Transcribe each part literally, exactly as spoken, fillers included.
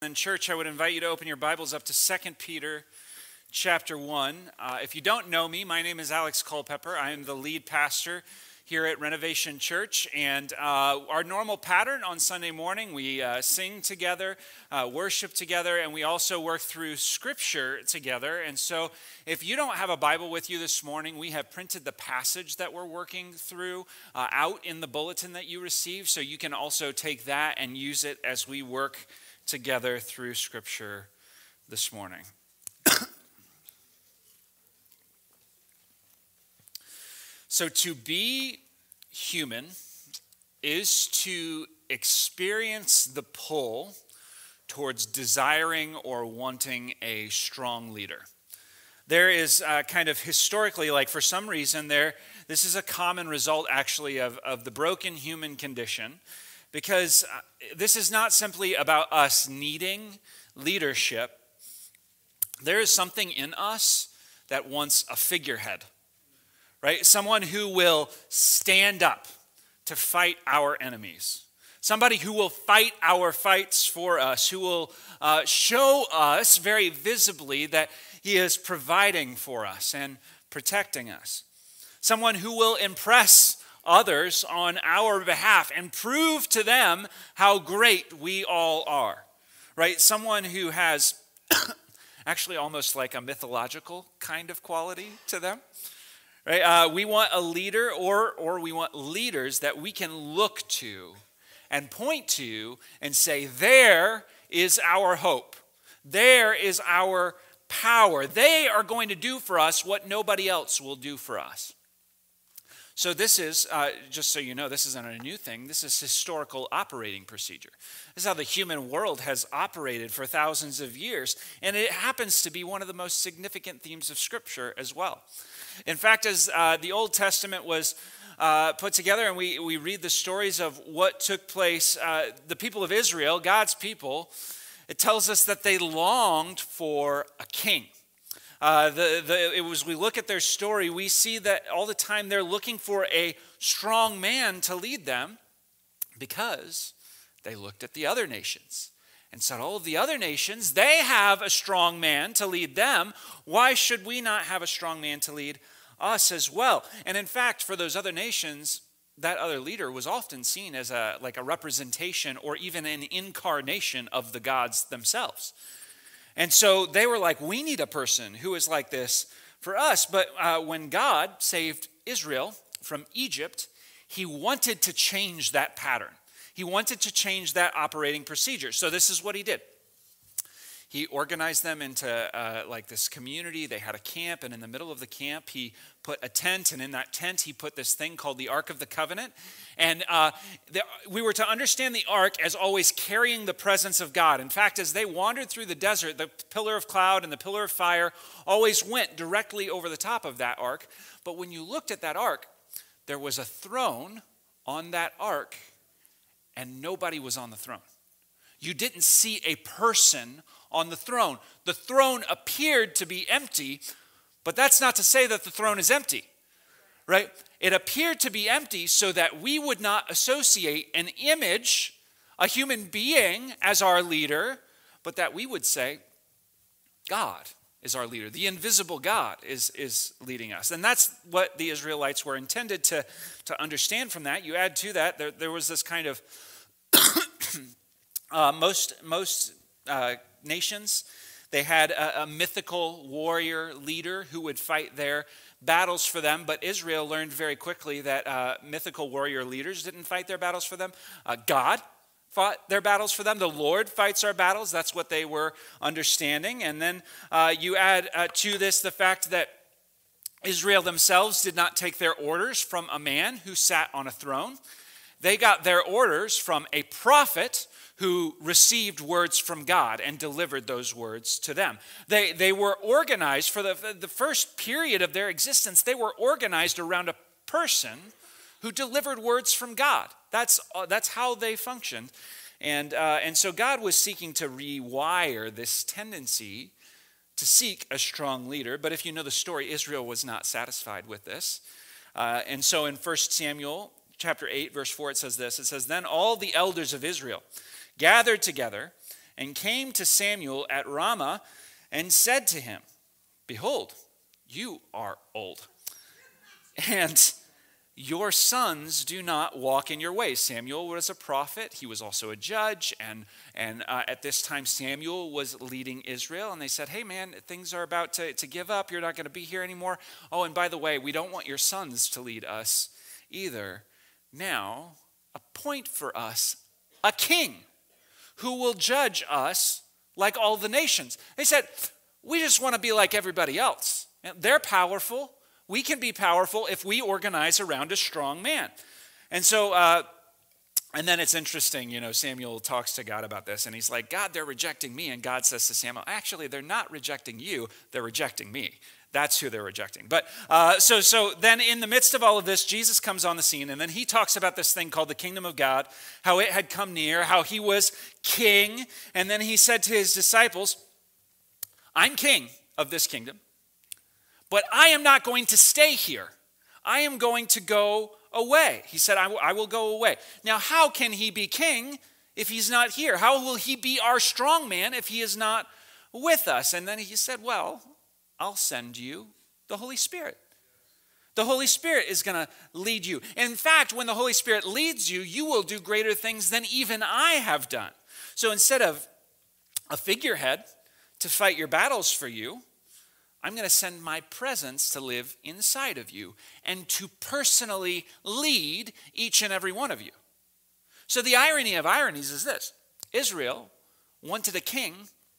And church, I would invite you to open your Bibles up to Second Peter chapter one. Uh, if you don't know me, my name is Alex Culpepper. I am the lead pastor here at Renovation Church, and uh, our normal pattern on Sunday morning, we uh, sing together, uh, worship together, and we also work through Scripture together. And so if you don't have a Bible with you this morning, we have printed the passage that we're working through uh, out in the bulletin that you received, so you can also take that and use it as we work together through Scripture this morning. So to be human is to experience the pull towards desiring or wanting a strong leader. There is uh, kind of historically, like for some reason, there this is a common result actually of, of the broken human condition, because uh, this is not simply about us needing leadership. There is something in us that wants a figurehead. Right? Someone who will stand up to fight our enemies. Somebody who will fight our fights for us, who will uh, show us very visibly that he is providing for us and protecting us. Someone who will impress others on our behalf and prove to them how great we all are. Right? Someone who has actually almost like a mythological kind of quality to them. Right? Uh, we want a leader or, or we want leaders that we can look to and point to and say, there is our hope. There is our power. They are going to do for us what nobody else will do for us. So this is, uh, just so you know, this isn't a new thing. This is historical operating procedure. This is how the human world has operated for thousands of years. And it happens to be one of the most significant themes of Scripture as well. In fact, as uh, the Old Testament was uh, put together and we, we read the stories of what took place, uh, the people of Israel, God's people, it tells us that they longed for a king. Uh, the, the, it was, we look at their story, we see that all the time they're looking for a strong man to lead them because they looked at the other nations and said, all of the other nations, they have a strong man to lead them. Why should we not have a strong man to lead us as well? And in fact, for those other nations, that other leader was often seen as a like a representation or even an incarnation of the gods themselves. And so they were like, we need a person who is like this for us. But uh, when God saved Israel from Egypt, he wanted to change that pattern. He wanted to change that operating procedure. So this is what he did. He organized them into uh, like this community. They had a camp, and in the middle of the camp, he put a tent, and in that tent, he put this thing called the Ark of the Covenant. And uh, the, we were to understand the Ark as always carrying the presence of God. In fact, as they wandered through the desert, the pillar of cloud and the pillar of fire always went directly over the top of that Ark. But when you looked at that Ark, there was a throne on that Ark, and nobody was on the throne. You didn't see a person on the throne. The throne appeared to be empty, but that's not to say that the throne is empty, right? It appeared to be empty so that we would not associate an image, a human being as our leader, but that we would say, God is our leader. The invisible God is, is leading us. And that's what the Israelites were intended to, to understand from that. You add to that, there, there was this kind of Uh, most most uh, nations, they had a, a mythical warrior leader who would fight their battles for them. But Israel learned very quickly that uh, mythical warrior leaders didn't fight their battles for them. Uh, God fought their battles for them. The Lord fights our battles. That's what they were understanding. And then uh, you add uh, to this the fact that Israel themselves did not take their orders from a man who sat on a throne. They got their orders from a prophet who received words from God and delivered those words to them. They, they were organized for the, the first period of their existence. They were organized around a person who delivered words from God. That's, uh, that's how they functioned. And, uh, and so God was seeking to rewire this tendency to seek a strong leader. But if you know the story, Israel was not satisfied with this. Uh, and so in First Samuel chapter eight, verse four, it says this. It says, "Then all the elders of Israel gathered together and came to Samuel at Ramah and said to him, "Behold, you are old, and your sons do not walk in your ways." Samuel was a prophet. He was also a judge. And, and uh, at this time, Samuel was leading Israel. And they said, "Hey, man, things are about to, to give up. You're not going to be here anymore. Oh, and by the way, we don't want your sons to lead us either. Now, appoint for us a king who will judge us like all the nations." They said, "We just want to be like everybody else. And they're powerful. We can be powerful if we organize around a strong man." And so, uh, and then it's interesting, you know, Samuel talks to God about this, and he's like, "God, they're rejecting me." And God says to Samuel, "Actually, they're not rejecting you, they're rejecting me." That's who they're rejecting. But uh, so, so then in the midst of all of this, Jesus comes on the scene, and then he talks about this thing called the kingdom of God, how it had come near, how he was king. And then he said to his disciples, "I'm king of this kingdom. But I am not going to stay here. I am going to go away." He said, I, w- I will go away. Now, how can he be king if he's not here? How will he be our strong man if he is not with us? And then he said, "Well, I'll send you the Holy Spirit. The Holy Spirit is going to lead you. In fact, when the Holy Spirit leads you, you will do greater things than even I have done." So instead of a figurehead to fight your battles for you, I'm going to send my presence to live inside of you and to personally lead each and every one of you. So the irony of ironies is this: Israel wanted a king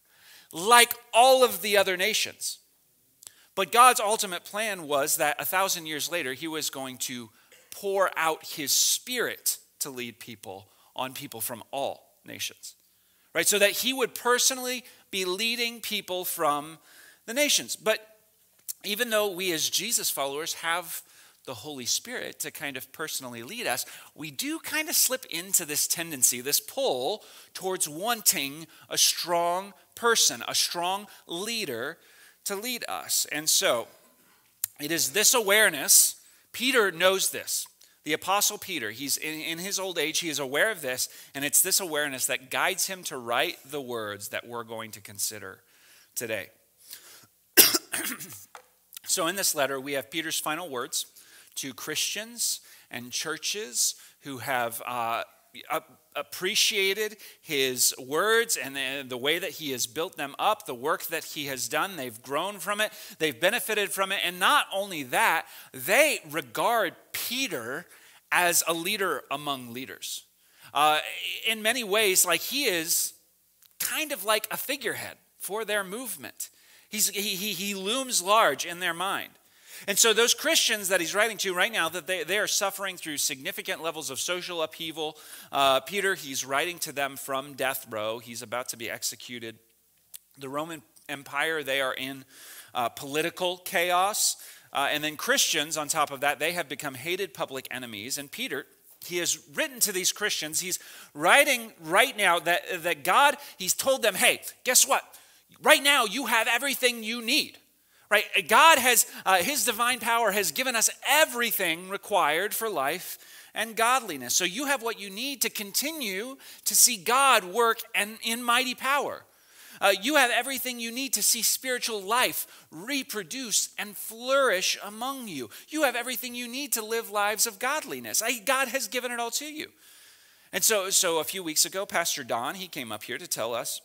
like all of the other nations. But God's ultimate plan was that a thousand years later, he was going to pour out his Spirit to lead people on people from all nations. Right? So that he would personally be leading people from the nations. But even though we as Jesus followers have the Holy Spirit to kind of personally lead us, we do kind of slip into this tendency, this pull towards wanting a strong person, a strong leader to lead us. And so it is this awareness. Peter knows this. The Apostle Peter, he's in, in his old age, he is aware of this, and it's this awareness that guides him to write the words that we're going to consider today. So in this letter, we have Peter's final words to Christians and churches who have uh, appreciated his words and the, the way that he has built them up, the work that he has done. They've grown from it. They've benefited from it. And not only that, they regard Peter as a leader among leaders. Uh, in many ways, like he is kind of like a figurehead for their movement. He's, he, he, he looms large in their mind. And so those Christians that he's writing to right now, that they, they are suffering through significant levels of social upheaval. Uh, Peter, he's writing to them from death row. He's about to be executed. The Roman Empire, they are in uh, political chaos. Uh, and then Christians, on top of that, they have become hated public enemies. And Peter, he has written to these Christians. He's writing right now that, that God, he's told them, hey, guess what? Right now, you have everything you need. Right? God has, uh, his divine power has given us everything required for life and godliness. So you have what you need to continue to see God work and in mighty power. Uh, you have everything you need to see spiritual life reproduce and flourish among you. You have everything you need to live lives of godliness. I, God has given it all to you. And so, so a few weeks ago, Pastor Don, he came up here to tell us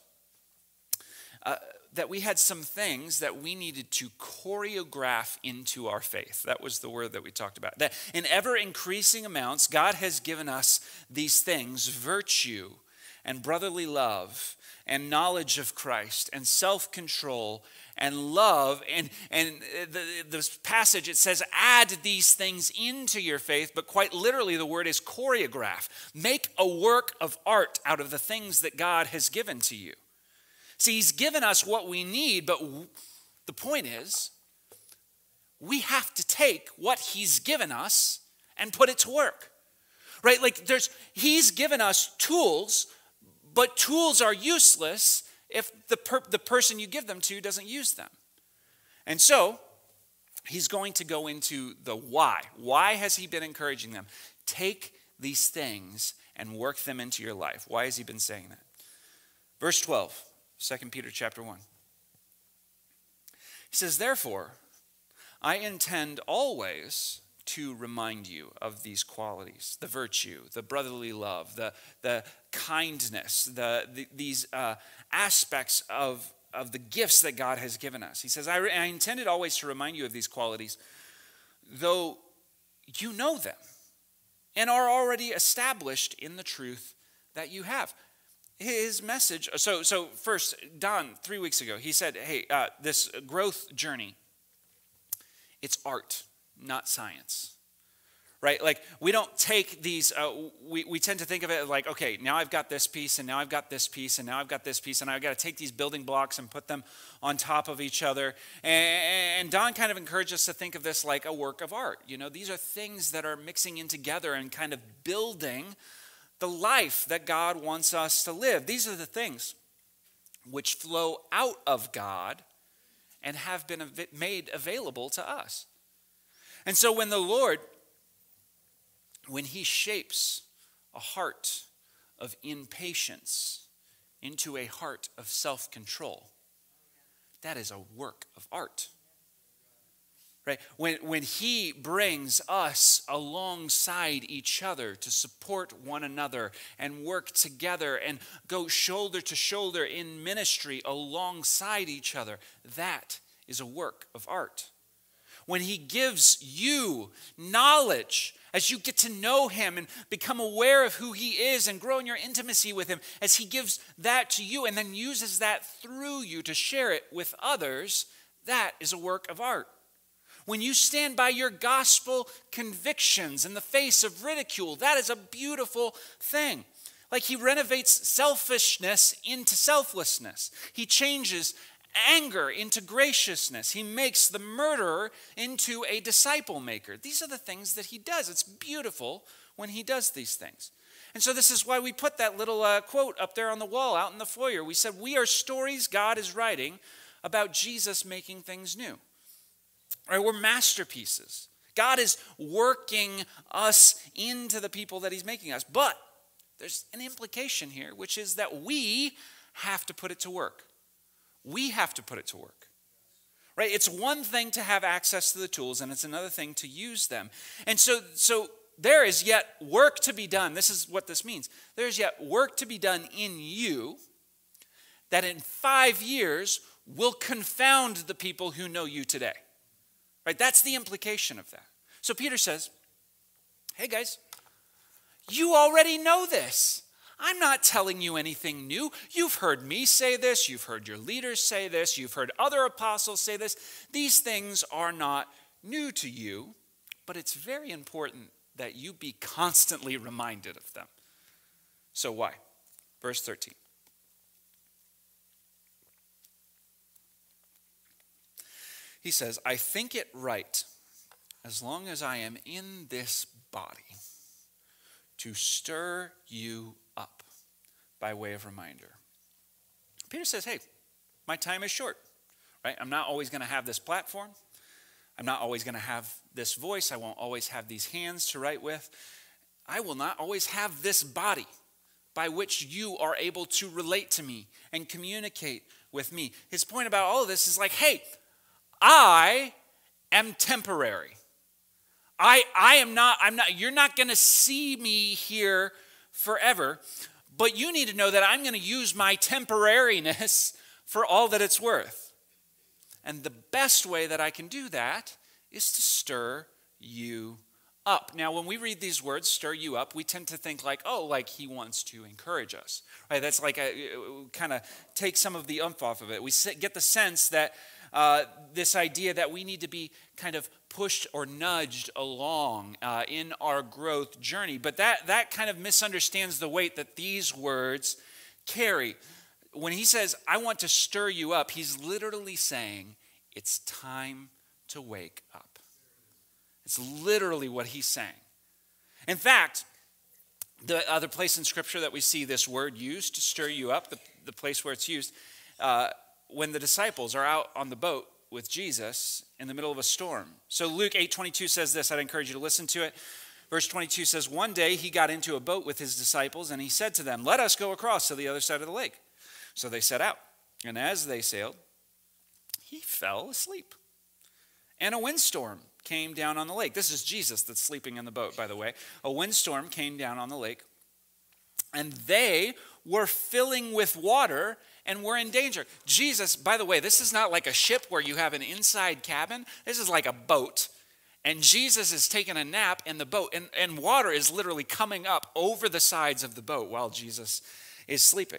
uh, that we had some things that we needed to choreograph into our faith. That was the word that we talked about. That in ever increasing amounts, God has given us these things: virtue and brotherly love and knowledge of Christ and self-control and love. And, and the, this passage, it says, add these things into your faith, but quite literally the word is choreograph. Make a work of art out of the things that God has given to you. See, he's given us what we need, but the point is, we have to take what he's given us and put it to work. Right? Like there's, he's given us tools, but tools are useless if the, per, the person you give them to doesn't use them. And so, he's going to go into the why. Why has he been encouraging them? Take these things and work them into your life. Why has he been saying that? Verse twelve, Second Peter chapter one. He says, therefore, I intend always to remind you of these qualities, the virtue, the brotherly love, the, the kindness, the, the these uh, aspects of, of the gifts that God has given us. He says, I, I intended always to remind you of these qualities, though you know them and are already established in the truth that you have. His message, so so first, Don, three weeks ago, he said, hey, uh, this growth journey, it's art, not science, right? Like, we don't take these, uh, we, we tend to think of it like, okay, now I've got this piece, and now I've got this piece, and now I've got this piece, and I've got to take these building blocks and put them on top of each other. And, and Don kind of encouraged us to think of this like a work of art. You know, these are things that are mixing in together and kind of building the life that God wants us to live. These are the things which flow out of God and have been av- made available to us. And so when the Lord, when he shapes a heart of impatience into a heart of self-control, that is a work of art. Right? When, when he brings us alongside each other to support one another and work together and go shoulder to shoulder in ministry alongside each other, that is a work of art. When he gives you knowledge as you get to know him and become aware of who he is and grow in your intimacy with him, as he gives that to you and then uses that through you to share it with others, that is a work of art. When you stand by your gospel convictions in the face of ridicule, that is a beautiful thing. Like, he renovates selfishness into selflessness. He changes anger into graciousness. He makes the murderer into a disciple maker. These are the things that he does. It's beautiful when he does these things. And so this is why we put that little uh, quote up there on the wall out in the foyer. We said, we are stories God is writing about Jesus making things new. Right, we're masterpieces. God is working us into the people that he's making us. But there's an implication here, which is that we have to put it to work. We have to put it to work. Right? It's one thing to have access to the tools, and it's another thing to use them. And so, so there is yet work to be done. This is what this means. There is yet work to be done in you that in five years will confound the people who know you today. Right? That's the implication of that. So Peter says, hey guys, you already know this. I'm not telling you anything new. You've heard me say this. You've heard your leaders say this. You've heard other apostles say this. These things are not new to you, but it's very important that you be constantly reminded of them. So why? Verse thirteen. He says, I think it right, as long as I am in this body, to stir you up by way of reminder. Peter says, hey, my time is short, right? I'm not always going to have this platform. I'm not always going to have this voice. I won't always have these hands to write with. I will not always have this body by which you are able to relate to me and communicate with me. His point about all of this is like, hey, I am temporary. I, I am not, I'm not, you're not going to see me here forever, but you need to know that I'm going to use my temporariness for all that it's worth. And the best way that I can do that is to stir you up. Now, when we read these words, stir you up, we tend to think like, oh, like he wants to encourage us. Right? That's like a, kind of take some of the umph off of it. We get the sense that Uh, this idea that we need to be kind of pushed or nudged along uh, in our growth journey. But that, that kind of misunderstands the weight that these words carry. When he says, I want to stir you up, he's literally saying, it's time to wake up. It's literally what he's saying. In fact, the other place in Scripture that we see this word used, to stir you up, the, the place where it's used, uh, when the disciples are out on the boat with Jesus in the middle of a storm. So Luke eight twenty-two says this. I'd encourage you to listen to it. Verse twenty-two says, one day he got into a boat with his disciples and he said to them, let us go across to the other side of the lake. So they set out, and as they sailed, he fell asleep. And a windstorm came down on the lake. This is Jesus that's sleeping in the boat, by the way. A windstorm came down on the lake, and they were filling with water and were in danger. Jesus, by the way, this is not like a ship where you have an inside cabin. This is like a boat. And Jesus is taking a nap in the boat, and, and water is literally coming up over the sides of the boat while Jesus is sleeping.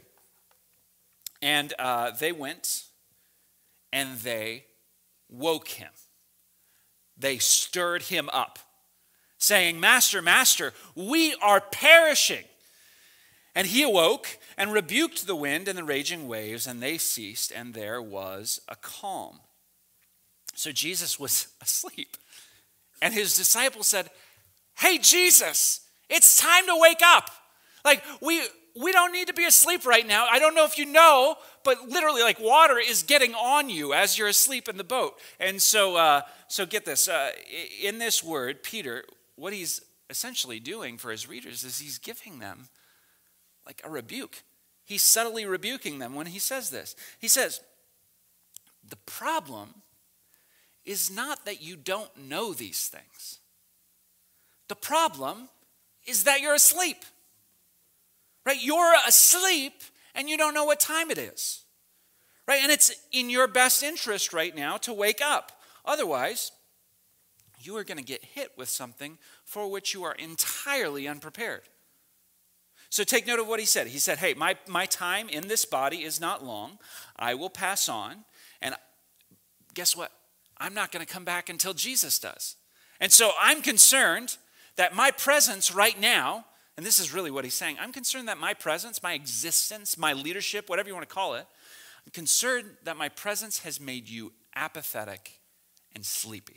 And uh, they went, and they woke him. They stirred him up, saying, "Master, Master, we are perishing." And he awoke and rebuked the wind and the raging waves, and they ceased, and there was a calm. So Jesus was asleep. And his disciples said, "Hey, Jesus, it's time to wake up. Like, we we don't need to be asleep right now. I don't know if you know, but literally, like, water is getting on you as you're asleep in the boat." And so, uh, so get this. Uh, in this word, Peter, what he's essentially doing for his readers is he's giving them like a rebuke. He's subtly rebuking them when he says this. He says, the problem is not that you don't know these things. The problem is that you're asleep. Right? You're asleep and you don't know what time it is. Right? And it's in your best interest right now to wake up. Otherwise, you are going to get hit with something for which you are entirely unprepared. So take note of what he said. He said, hey, my, my time in this body is not long. I will pass on. And guess what? I'm not going to come back until Jesus does. And so I'm concerned that my presence right now, and this is really what he's saying, I'm concerned that my presence, my existence, my leadership, whatever you want to call it, I'm concerned that my presence has made you apathetic and sleepy.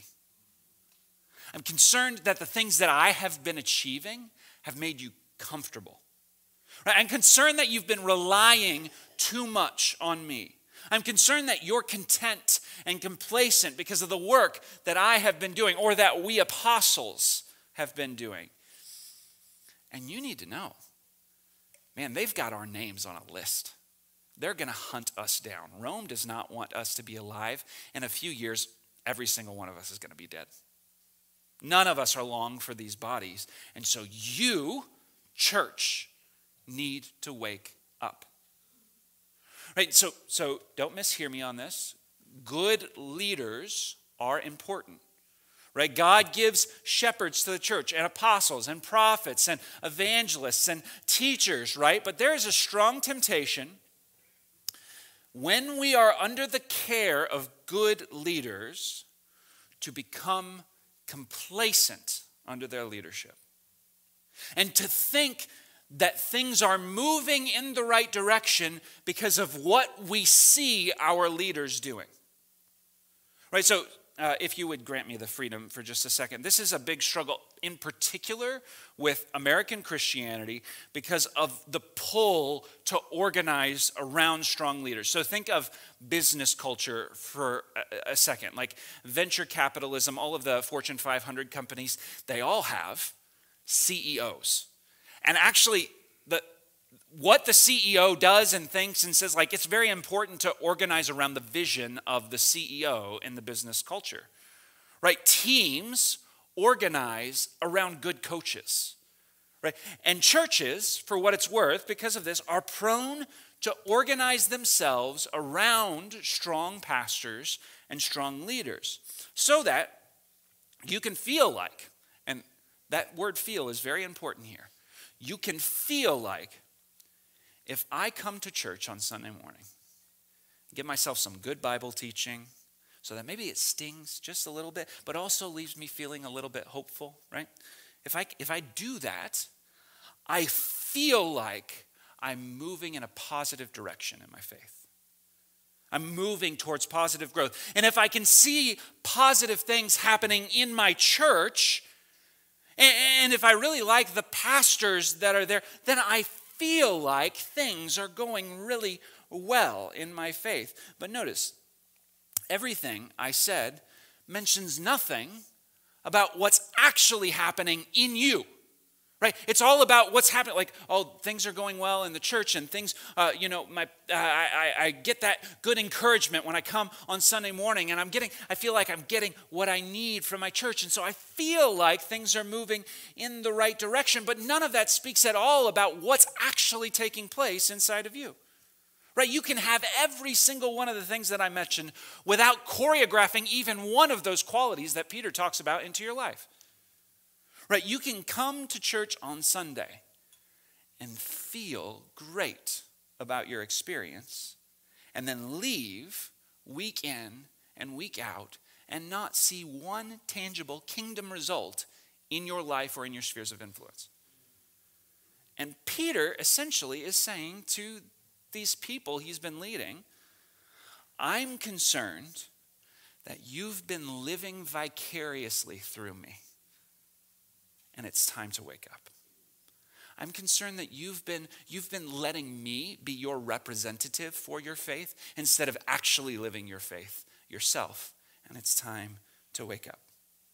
I'm concerned that the things that I have been achieving have made you comfortable. Right? I'm concerned that you've been relying too much on me. I'm concerned that you're content and complacent because of the work that I have been doing or that we apostles have been doing. And you need to know, man, they've got our names on a list. They're going to hunt us down. Rome does not want us to be alive. In a few years, every single one of us is going to be dead. None of us are long for these bodies. And so you, church, need to wake up. Right, so, so don't mishear me on this. Good leaders are important. Right? God gives shepherds to the church and apostles and prophets and evangelists and teachers, right? But there is a strong temptation when we are under the care of good leaders to become complacent under their leadership and to think that things are moving in the right direction because of what we see our leaders doing. Right, so uh, if you would grant me the freedom for just a second. This is a big struggle in particular with American Christianity because of the pull to organize around strong leaders. So think of business culture for a, a second. Like venture capitalism, all of the Fortune five hundred companies, they all have C E Os. And actually, the, what the C E O does and thinks and says, like, it's very important to organize around the vision of the C E O in the business culture, right? Teams organize around good coaches, right? And churches, for what it's worth, because of this, are prone to organize themselves around strong pastors and strong leaders so that you can feel like, and that word feel is very important here, you can feel like if I come to church on Sunday morning, give myself some good Bible teaching so that maybe it stings just a little bit, but also leaves me feeling a little bit hopeful, right? If I, if I do that, I feel like I'm moving in a positive direction in my faith. I'm moving towards positive growth. And if I can see positive things happening in my church, and if I really like the pastors that are there, then I feel like things are going really well in my faith. But notice, everything I said mentions nothing about what's actually happening in you. Right? It's all about what's happening. Like, oh, things are going well in the church, and things, uh, you know, my, uh, I, I get that good encouragement when I come on Sunday morning, and I'm getting, I feel like I'm getting what I need from my church, and so I feel like things are moving in the right direction. But none of that speaks at all about what's actually taking place inside of you. Right? You can have every single one of the things that I mentioned without choreographing even one of those qualities that Peter talks about into your life. Right, you can come to church on Sunday and feel great about your experience and then leave week in and week out and not see one tangible kingdom result in your life or in your spheres of influence. And Peter essentially is saying to these people he's been leading, I'm concerned that you've been living vicariously through me. And it's time to wake up. I'm concerned that you've been, you've been letting me be your representative for your faith instead of actually living your faith yourself. And it's time to wake up.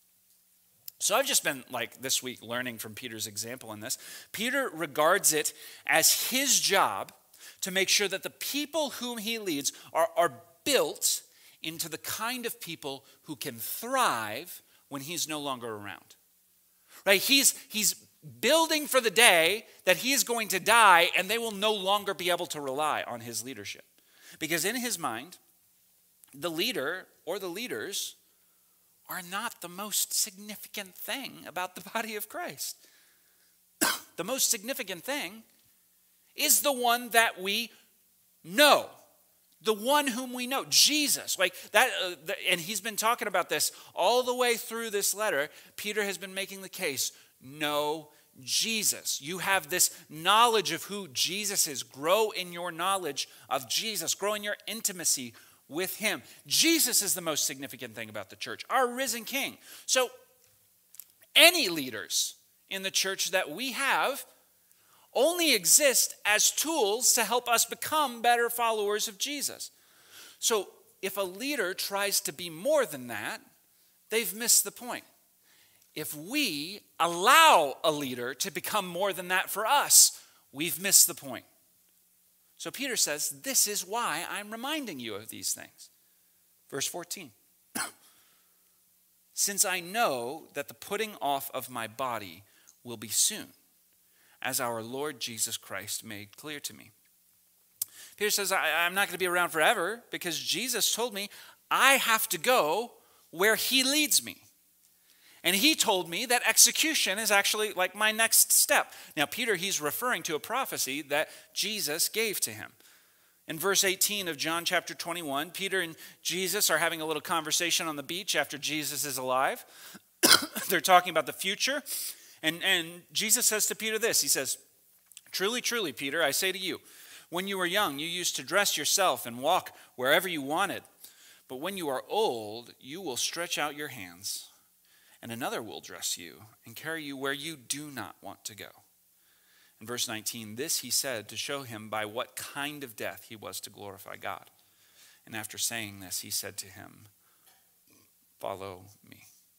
So I've just been, like, this week learning from Peter's example in this. Peter regards it as his job to make sure that the people whom he leads are, are built into the kind of people who can thrive when he's no longer around. Right? He's, he's building for the day that he is going to die and they will no longer be able to rely on his leadership. Because in his mind, the leader or the leaders are not the most significant thing about the body of Christ. The most significant thing is the one that we know. The one whom we know, Jesus, like that, uh, the, and he's been talking about this all the way through this letter. Peter has been making the case, know Jesus. You have this knowledge of who Jesus is. Grow in your knowledge of Jesus. Grow in your intimacy with him. Jesus is the most significant thing about the church, our risen King. So any leaders in the church that we have only exist as tools to help us become better followers of Jesus. So if a leader tries to be more than that, they've missed the point. If we allow a leader to become more than that for us, we've missed the point. So Peter says, this is why I'm reminding you of these things. Verse fourteen. Since I know that the putting off of my body will be soon, as our Lord Jesus Christ made clear to me. Peter says, I, I'm not going to be around forever because Jesus told me I have to go where he leads me. And he told me that execution is actually like my next step. Now, Peter, he's referring to a prophecy that Jesus gave to him. In verse eighteen of John chapter twenty-one, Peter and Jesus are having a little conversation on the beach after Jesus is alive. They're talking about the future. And, and Jesus says to Peter this, he says, truly, truly, Peter, I say to you, when you were young, you used to dress yourself and walk wherever you wanted. But when you are old, you will stretch out your hands, and another will dress you and carry you where you do not want to go. In verse nineteen, this he said to show him by what kind of death he was to glorify God. And after saying this, he said to him, follow me.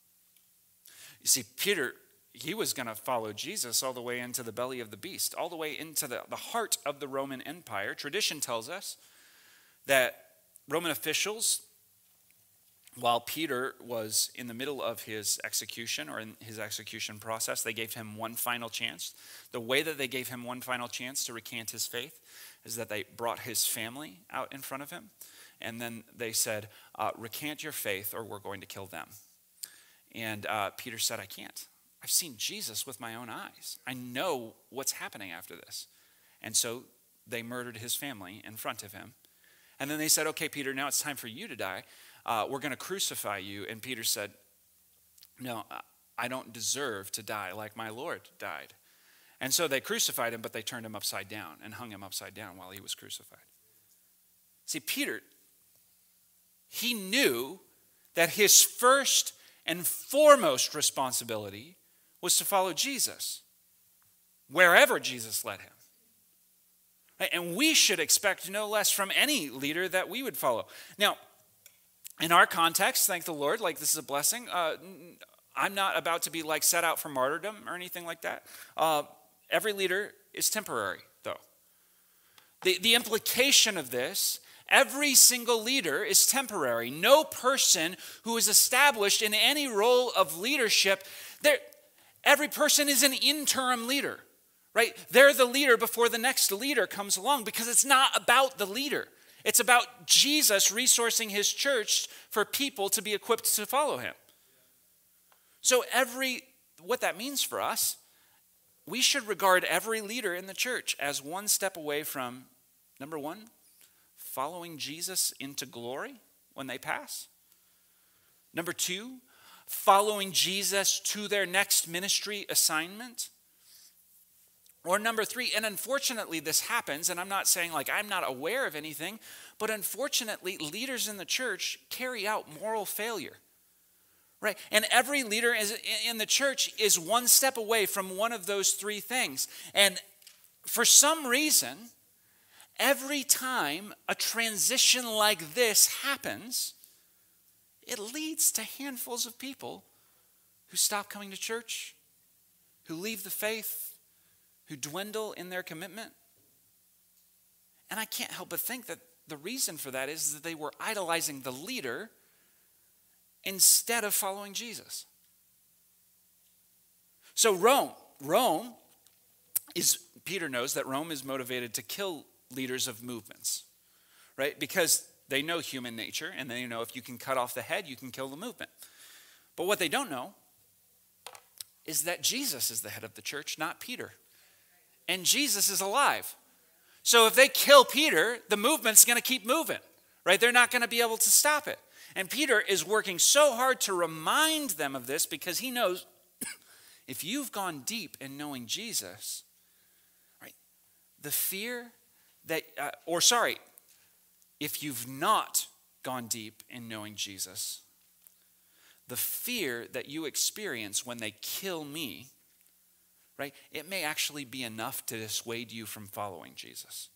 You see, Peter, he was going to follow Jesus all the way into the belly of the beast, all the way into the, the heart of the Roman Empire. Tradition tells us that Roman officials, while Peter was in the middle of his execution or in his execution process, they gave him one final chance. The way that they gave him one final chance to recant his faith is that they brought his family out in front of him, and then they said, uh, recant your faith or we're going to kill them. And uh, Peter said, I can't. I've seen Jesus with my own eyes. I know what's happening after this. And so they murdered his family in front of him. And then they said, okay, Peter, now it's time for you to die. Uh, we're going to crucify you. And Peter said, no, I don't deserve to die like my Lord died. And so they crucified him, but they turned him upside down and hung him upside down while he was crucified. See, Peter, he knew that his first and foremost responsibility was to follow Jesus wherever Jesus led him. And we should expect no less from any leader that we would follow. Now, in our context, thank the Lord, like this is a blessing. Uh, I'm not about to be like set out for martyrdom or anything like that. Uh, every leader is temporary, though. The, the implication of this, every single leader is temporary. No person who is established in any role of leadership, every person is an interim leader, right? They're the leader before the next leader comes along, because it's not about the leader. It's about Jesus resourcing his church for people to be equipped to follow him. So every, what that means for us, we should regard every leader in the church as one step away from, number one, following Jesus into glory when they pass. Number two, following Jesus to their next ministry assignment. Or number three, and unfortunately this happens, and I'm not saying like I'm not aware of anything, but unfortunately leaders in the church carry out moral failure. Right? And every leader is, in the church is one step away from one of those three things. And for some reason, every time a transition like this happens, it leads to handfuls of people who stop coming to church, who leave the faith, who dwindle in their commitment. And I can't help but think that the reason for that is that they were idolizing the leader instead of following Jesus. So Rome, Rome is, Peter knows that Rome is motivated to kill leaders of movements, right? Because they know human nature, and they know if you can cut off the head, you can kill the movement. But what they don't know is that Jesus is the head of the church, not Peter. And Jesus is alive. So if they kill Peter, the movement's going to keep moving, right? They're not going to be able to stop it. And Peter is working so hard to remind them of this, because he knows if you've gone deep in knowing Jesus, right, the fear that, uh, or sorry, if you've not gone deep in knowing Jesus, the fear that you experience when they kill me, right, it may actually be enough to dissuade you from following Jesus.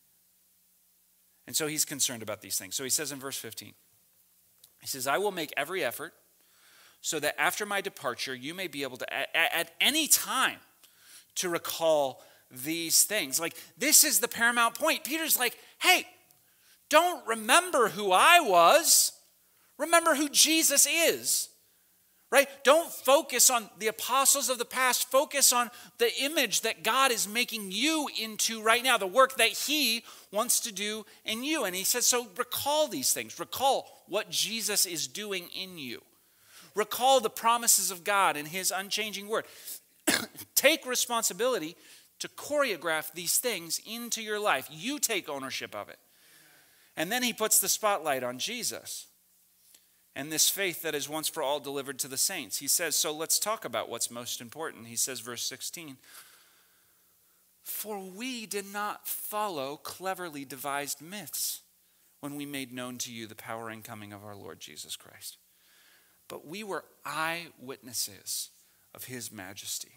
And so he's concerned about these things. So he says in verse fifteen, he says, I will make every effort so that after my departure, you may be able to, at, at any time, to recall these things. Like, this is the paramount point. Peter's like, hey, don't remember who I was. Remember who Jesus is, right? Don't focus on the apostles of the past. Focus on the image that God is making you into right now, the work that he wants to do in you. And he says, so recall these things. Recall what Jesus is doing in you. Recall the promises of God and his unchanging word. Take responsibility to choreograph these things into your life. You take ownership of it. And then he puts the spotlight on Jesus and this faith that is once for all delivered to the saints. He says, so let's talk about what's most important. He says, verse sixteen, for we did not follow cleverly devised myths when we made known to you the power and coming of our Lord Jesus Christ, but we were eyewitnesses of his majesty.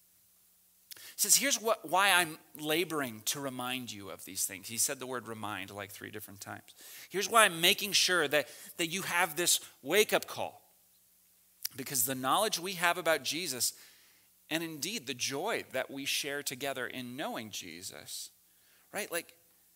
He says, here's what, why I'm laboring to remind you of these things. He said the word remind like three different times. Here's why I'm making sure that, that you have this wake-up call. Because the knowledge we have about Jesus, and indeed the joy that we share together in knowing Jesus, right? Like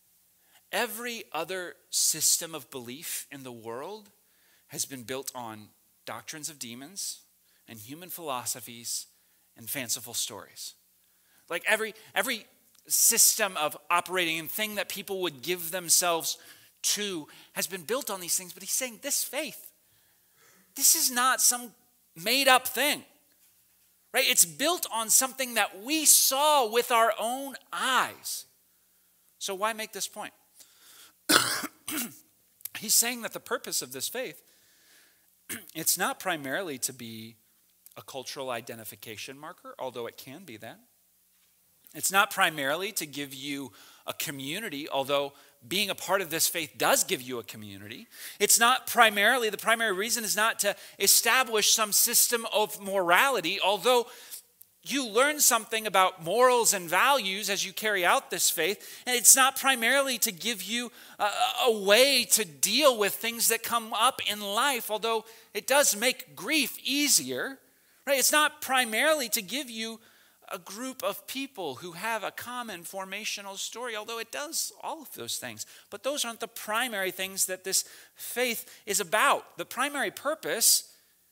every other system of belief in the world has been built on doctrines of demons and human philosophies and fanciful stories. Like every every system of operating and thing that people would give themselves to has been built on these things. But he's saying this faith, this is not some made up thing, right? It's built on something that we saw with our own eyes. So why make this point? He's saying that the purpose of this faith, it's not primarily to be a cultural identification marker, although it can be that. It's not primarily to give you a community, although being a part of this faith does give you a community. It's not primarily, the primary reason is not to establish some system of morality, although you learn something about morals and values as you carry out this faith. And it's not primarily to give you a, a way to deal with things that come up in life, although it does make grief easier. Right? It's not primarily to give you a group of people who have a common formational story, although it does all of those things. But those aren't the primary things that this faith is about. The primary purpose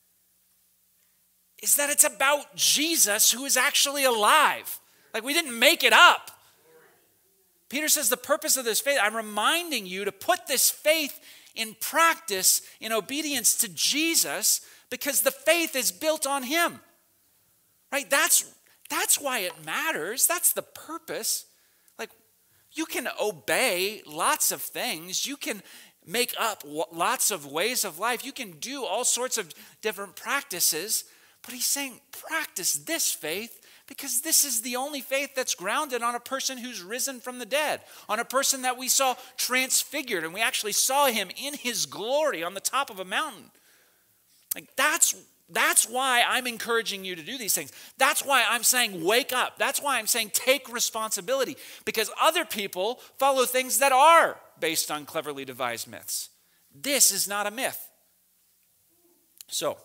is that it's about Jesus, who is actually alive. Like, we didn't make it up. Peter says the purpose of this faith, I'm reminding you to put this faith in practice in obedience to Jesus, because the faith is built on him. Right? That's That's why it matters. That's the purpose. Like, you can obey lots of things. You can make up lots of ways of life. You can do all sorts of different practices. But he's saying, practice this faith, because this is the only faith that's grounded on a person who's risen from the dead, on a person that we saw transfigured, and we actually saw him in his glory on the top of a mountain. Like, that's That's why I'm encouraging you to do these things. That's why I'm saying wake up. That's why I'm saying take responsibility, because other people follow things that are based on cleverly devised myths. This is not a myth. So,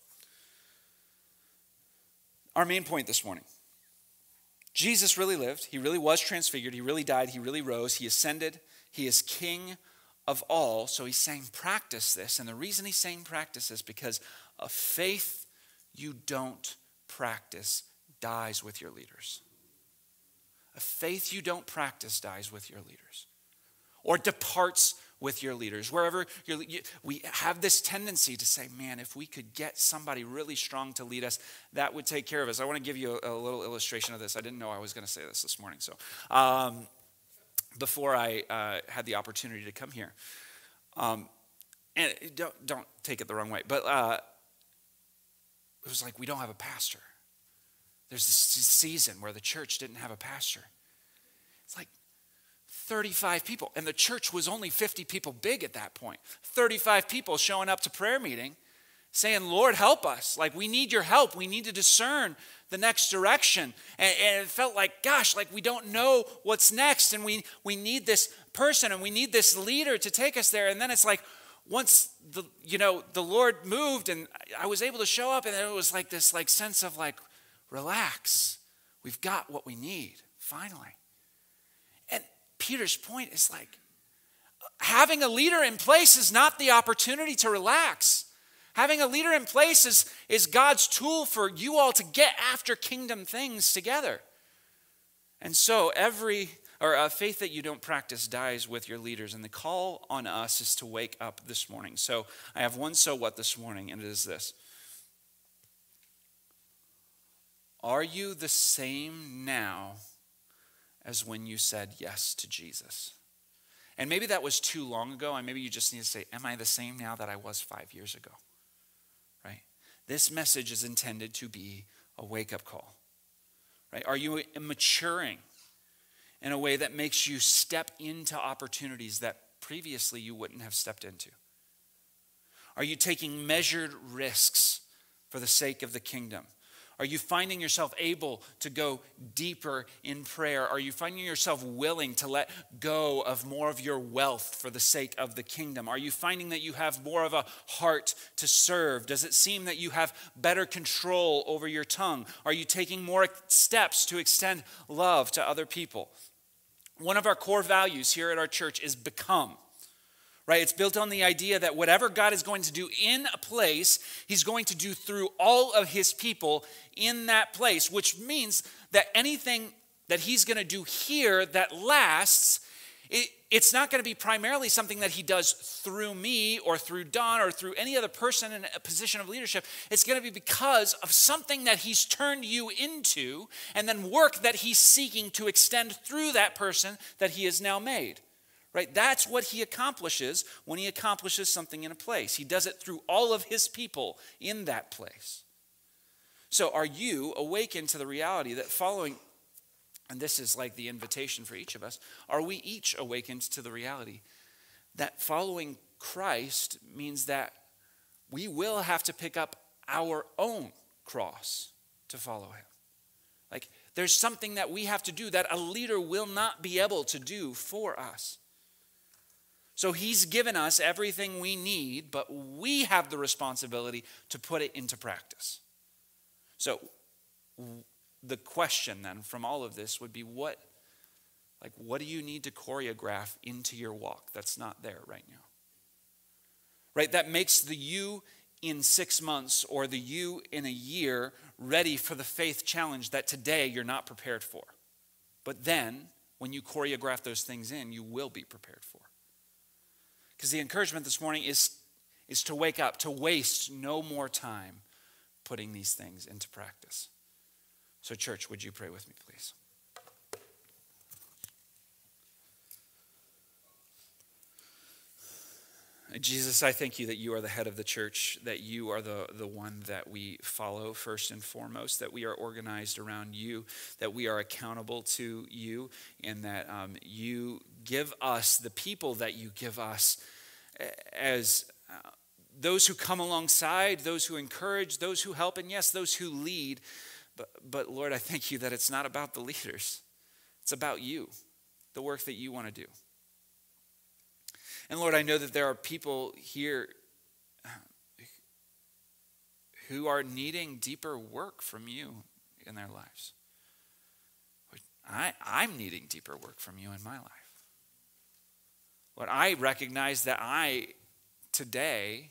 our main point this morning. Jesus really lived. He really was transfigured. He really died. He really rose. He ascended. He is King of all. So he's saying practice this. And the reason he's saying practice is because a faith you don't practice dies with your leaders. A faith you don't practice dies with your leaders, or departs with your leaders. Wherever you're, you, we have this tendency to say, man, if we could get somebody really strong to lead us, that would take care of us. I want to give you a, a little illustration of this. I didn't know I was going to say this this morning. So um, before I uh, had the opportunity to come here, um, and don't, don't take it the wrong way, but uh, it was like, we don't have a pastor. There's this season where the church didn't have a pastor. It's like thirty-five people, and the church was only fifty people big at that point. thirty-five people showing up to prayer meeting saying, Lord, help us. Like, we need your help. We need to discern the next direction. And, and it felt like, gosh, like we don't know what's next, and we, we need this person, and we need this leader to take us there. And then it's like, once the you know the Lord moved and I was able to show up, and it was like this like sense of like, relax, we've got what we need finally. And Peter's point is like, having a leader in place is not the opportunity to relax. Having a leader in place is, is God's tool for you all to get after kingdom things together. And so every or a faith that you don't practice dies with your leaders. And the call on us is to wake up this morning. So I have one so what this morning, and it is this. Are you the same now as when you said yes to Jesus? And maybe that was too long ago, and maybe you just need to say, am I the same now that I was five years ago? Right? This message is intended to be a wake-up call. Right? Are you maturing in a way that makes you step into opportunities that previously you wouldn't have stepped into? Are you taking measured risks for the sake of the kingdom? Are you finding yourself able to go deeper in prayer? Are you finding yourself willing to let go of more of your wealth for the sake of the kingdom? Are you finding that you have more of a heart to serve? Does it seem that you have better control over your tongue? Are you taking more steps to extend love to other people? One of our core values here at our church is become. Right? It's built on the idea that whatever God is going to do in a place, he's going to do through all of his people in that place, which means that anything that he's going to do here that lasts, it, it's not going to be primarily something that he does through me or through Don or through any other person in a position of leadership. It's going to be because of something that he's turned you into, and then work that he's seeking to extend through that person that he has now made. Right? That's what he accomplishes when he accomplishes something in a place. He does it through all of his people in that place. So are you awakened to the reality that following, and this is like the invitation for each of us, are we each awakened to the reality that following Christ means that we will have to pick up our own cross to follow him? Like, there's something that we have to do that a leader will not be able to do for us. So he's given us everything we need, but we have the responsibility to put it into practice. So the question then from all of this would be, what, like, what do you need to choreograph into your walk that's not there right now? Right? That makes the you in six months or the you in a year ready for the faith challenge that today you're not prepared for. But then, when you choreograph those things in, you will be prepared for. Because the encouragement this morning is, is to wake up, to waste no more time putting these things into practice. So church, would you pray with me, please? Jesus, I thank you that you are the head of the church, that you are the, the one that we follow first and foremost, that we are organized around you, that we are accountable to you, and that um, you give us, the people that you give us, as uh, those who come alongside, those who encourage, those who help, and yes, those who lead. But, but Lord, I thank you that it's not about the leaders. It's about you, the work that you want to do. And Lord, I know that there are people here who are needing deeper work from you in their lives. I, I'm needing deeper work from you in my life. Lord, I recognize that I, today,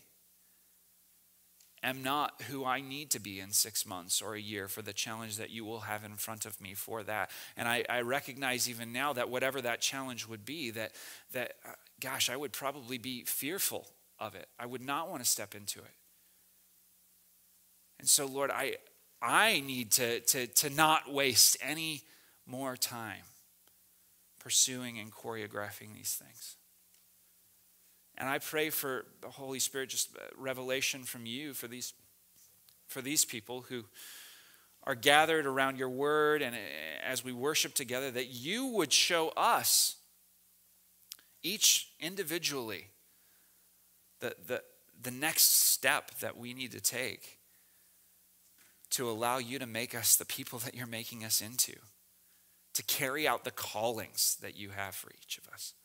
am not who I need to be in six months or a year for the challenge that you will have in front of me for that. And I, I recognize even now that whatever that challenge would be, that, that uh, gosh, I would probably be fearful of it. I would not want to step into it. And so, Lord, I I need to, to, to not waste any more time pursuing and choreographing these things. And I pray for the Holy Spirit, just revelation from you for these, for these people who are gathered around your word, and as we worship together, that you would show us, each individually, the, the, the next step that we need to take to allow you to make us the people that you're making us into, to carry out the callings that you have for each of us.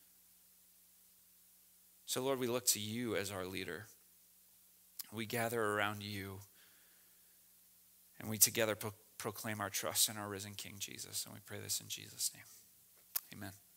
So Lord, we look to you as our leader. We gather around you, and we together pro- proclaim our trust in our risen King Jesus. And we pray this in Jesus' name. Amen.